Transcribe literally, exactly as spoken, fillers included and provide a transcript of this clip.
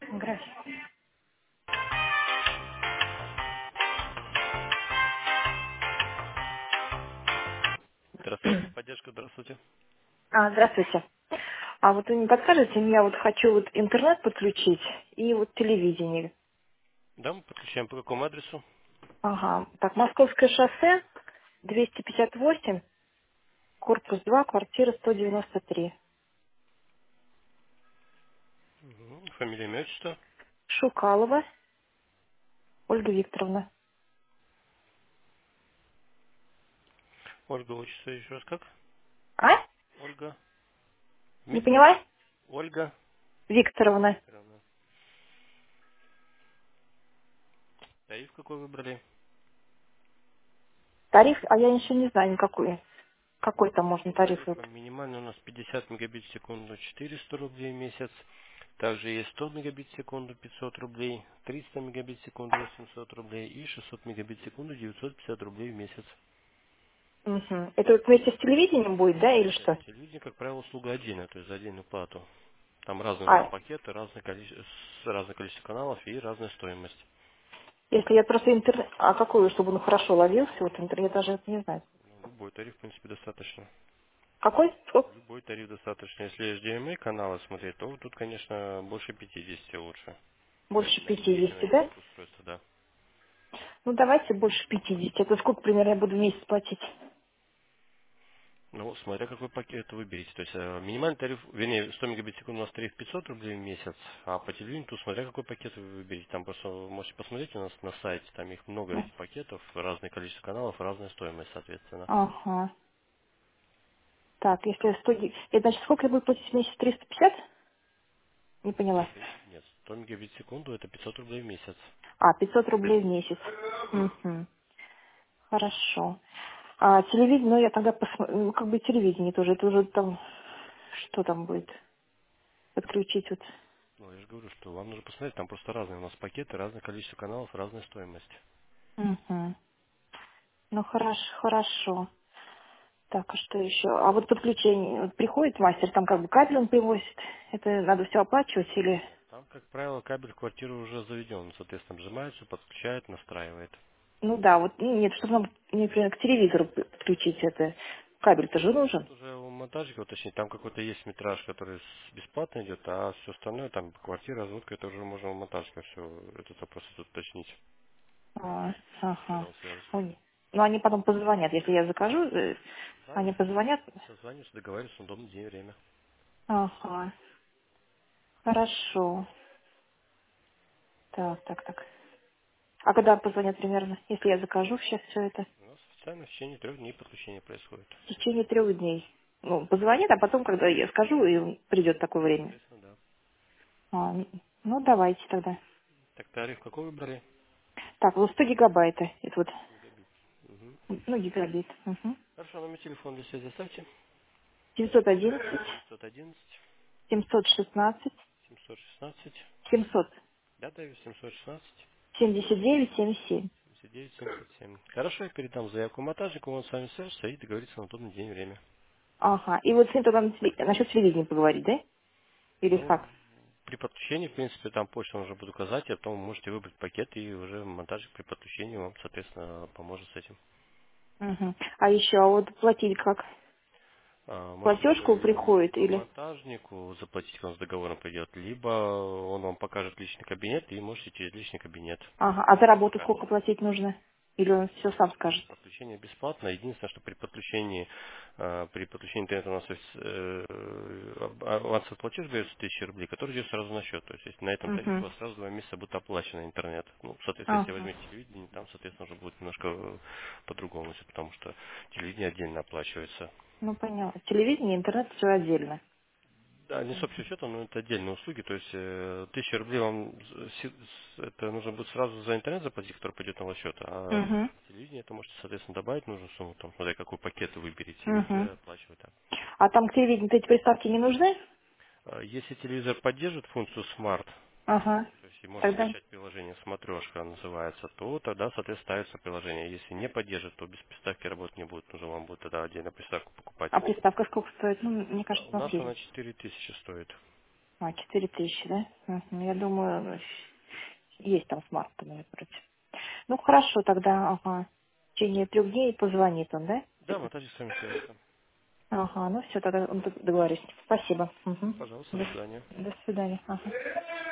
График. Здравствуйте, техподдержка, здравствуйте. А, здравствуйте. А вот вы не подскажете, я вот хочу вот интернет подключить и вот телевидение. Да, мы подключаем по какому адресу? Ага. Так, Московское шоссе, двести пятьдесят восемь, корпус два, квартира сто девяносто три. Мгм. Фамилия, имя, отчество. Шукалова Ольга Викторовна. Ольга, отчество еще раз как? А? Ольга. Не Вместе? поняла? Ольга Викторовна. Викторовна. Тариф какой выбрали? Тариф, а я еще не знаю никакой. Какой Ну, там по можно нашим тариф вот? тарифам минимальный у нас пятьдесят мегабит в секунду четыреста рублей в месяц. Также есть сто мегабит в секунду пятьсот рублей, триста мегабит в секунду восемьсот рублей и шестьсот мегабит в секунду девятьсот пятьдесят рублей в месяц. Угу. Это вот вместе с телевидением будет, да, или Нет, что? телевидение, как правило, услуга отдельная, то есть за отдельную плату. Там разные у нас А, пакеты, разное количество, разное количество каналов и разная стоимость. если я просто интернет... А какую, чтобы он хорошо ловился? Вот интернет даже это не знаю. Ну, любой тариф, в принципе, достаточно. Какой? Сколько? Любой тариф достаточно. Если эйч ди эм ай каналы смотреть, то тут, конечно, больше пятидесяти лучше. Больше На телевидение, на пятидесяти, да? интернет-устройство, да. Ну, давайте больше пятидесяти. Это сколько примерно я буду в месяц платить? Ну, смотря какой пакет выберете. То есть э, минимальный тариф, вернее, сто мегабит в секунду у нас тариф пятьсот рублей в месяц, а по телевидению, тут смотря какой пакет вы выберете. Там просто вы можете посмотреть у нас на сайте, там их много Ну, этих пакетов, разное количество каналов, разная стоимость, соответственно. ага. Так, если сто... ги- Это значит, сколько я буду платить в месяц? Триста пятьдесят? Не поняла. Три- Нет, сто мегабит в секунду это пятьсот рублей в месяц. А, пятьсот рублей в месяц. Угу. Хорошо. А телевидение, ну, я тогда посмотрю, ну, как бы телевидение тоже. Это уже там, что там будет? Подключить вот. Ну, я же говорю, что вам нужно посмотреть, там просто разные у нас пакеты, разное количество каналов, разная стоимость. Угу. Ну, хорошо, хорошо. Так, а что еще? А вот подключение, вот приходит мастер, там как бы кабель он привозит, это надо все оплачивать или... Нет, там, как правило, кабель в квартиру уже заведен, соответственно, вжимается, подключает, настраивает. Ну да, вот, ну, нет, чтобы нам, например, к телевизору п- подключить это, кабель-то же Ну, нужен. тут уже у монтажника уточнить, там какой-то есть метраж, который с- бесплатно идет, а все остальное, там, квартира, разводка, это уже можно у монтажника все, этот вопрос тут уточнить, А, когда ага. он свяжется. Ой. Ну, они потом позвонят, если я закажу, э, Да, они если позвонят. созваниваются, договариваются, удобный день, время. Ага, хорошо. Так, так, так. А когда позвонят примерно, если я закажу сейчас все это? У нас официально в течение трех дней подключение происходит. В течение трех дней. Ну, позвонят, а потом, когда я скажу, и придет такое время. Соответственно, да. А, ну, давайте тогда. Так, тариф какой выбрали? Так, вот сто гигабайта. Это вот, Мегабит. Угу. ну, гигабит. Угу. Хорошо, номер телефона для связи оставьте. девятьсот одиннадцать, девятьсот одиннадцать семьсот шестнадцать, семьсот шестнадцать. семьсот Да, да, семьсот шестнадцать семьдесят девять семьдесят семь. семьдесят девять семьдесят семь. Хорошо, я передам заявку монтажнику, он с вами свяжется и договорится на удобный день и время. Ага. И вот с ним тогда на теле- насчет телевидения поговорить, да? Или Ну, как? при подключении, в принципе, там почту уже буду указать, а потом вы можете выбрать пакет, и уже монтажник при подключении вам, соответственно, поможет с этим. Угу. А еще, а вот платить как? А, можете Платежку приходит либо или? монтажнику заплатить, он с договором придет, либо он вам покажет личный кабинет, и можете через личный кабинет. Ага. А за работу Покажет. сколько платить нужно? Или он все сам скажет? Подключение бесплатно. Единственное, что при подключении, э, при подключении интернета у нас есть, э, а- авансовый платеж берется тысяча рублей, который идет сразу на счет. То есть, если на этом тарифе у Угу. вас сразу два месяца будет оплачен интернет. Ну, соответственно, если Ага. возьмете телевидение, там, соответственно, уже будет немножко э, по-другому, всё, потому что телевидение отдельно оплачивается. Ну, поняла. Телевидение, интернет, все отдельно. Да, не с общего счета, но это отдельные услуги. То есть э, тысяча рублей вам с- с- это нужно будет сразу за интернет заплатить, который пойдет на ваш счет, а Угу. телевидение это можете, соответственно, добавить нужную сумму, там, смотря какой пакет вы выберете, и Угу. уже оплачивать так. А там к телевидению эти приставки не нужны? А Если телевизор поддерживает функцию Smart, Ага. то есть и можете Тогда? скачать приложение «Смотрешка» называется, то тогда, соответственно, ставится приложение. Если не поддержит, то без приставки работать не будет. Нужно вам будет тогда отдельно приставку покупать. А приставка сколько стоит? Ну, мне А кажется, У на нас средний. она четыре тысячи стоит. А, четыре тысячи, да? Мгм. Я думаю, ну, есть там смарт, короче. Ну, хорошо, тогда, ага. В течение трех дней позвонит он, да? Да, Где-то? мы также с вами свяжемся. Ага, ну все, тогда договорюсь. Спасибо. Мгм. Пожалуйста, До, до свидания. до свидания. Ага.